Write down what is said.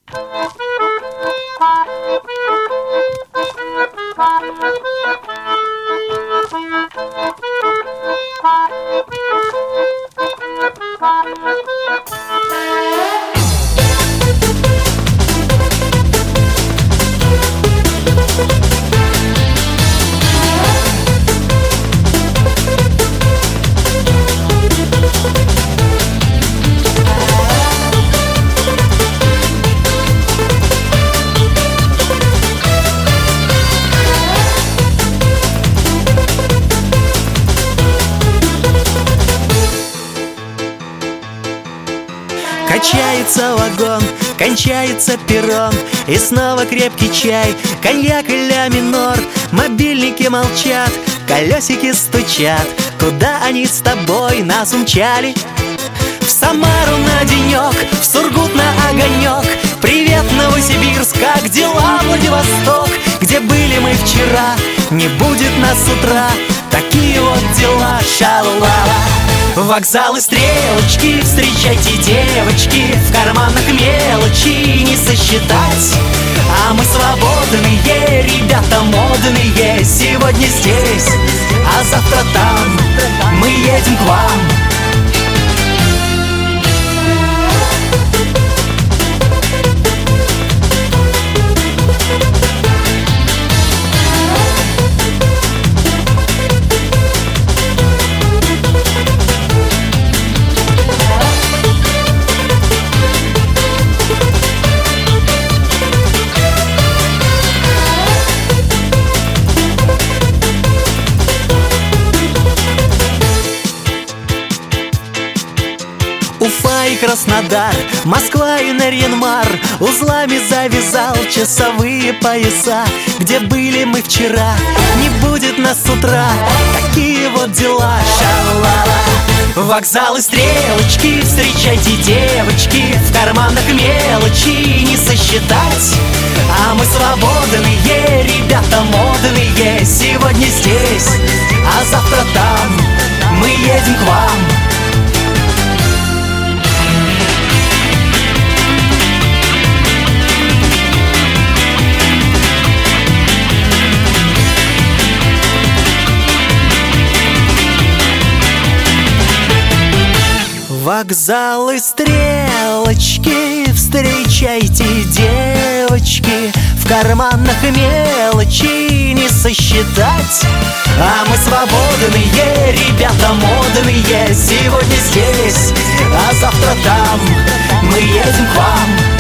Качается вагон, кончается перрон, и снова крепкий чай, коньяк и ля минор. Мобильники молчат, колесики стучат. Куда они с тобой нас умчали? В Самару на денек, в Сургут на огонек. Привет, Новосибирск, как дела, Владивосток? Где были мы вчера, не будет нас с утра. Такие вот дела, ша-ла-ла-ла. Вокзалы, стрелочки, встречайте, девочки. В карманах мелочи не сосчитать. А мы свободные, ребята модные. Сегодня здесь, а завтра там. Мы едем к вам. Уфа и Краснодар, Москва и Нарьян-Мар. Узлами завязал часовые пояса. Где были мы вчера, не будет нас с утра. Такие вот дела, ша-ла-ла. Вокзалы, стрелочки, встречайте, девочки. В карманах мелочи не сосчитать. А мы свободные, ребята модные. Сегодня здесь, а завтра там. Мы едем к вам. Вокзалы, стрелочки, встречайте, девочки. В карманах мелочи не сосчитать. А мы свободные, ребята модные. Сегодня здесь, а завтра там. Мы едем к вам.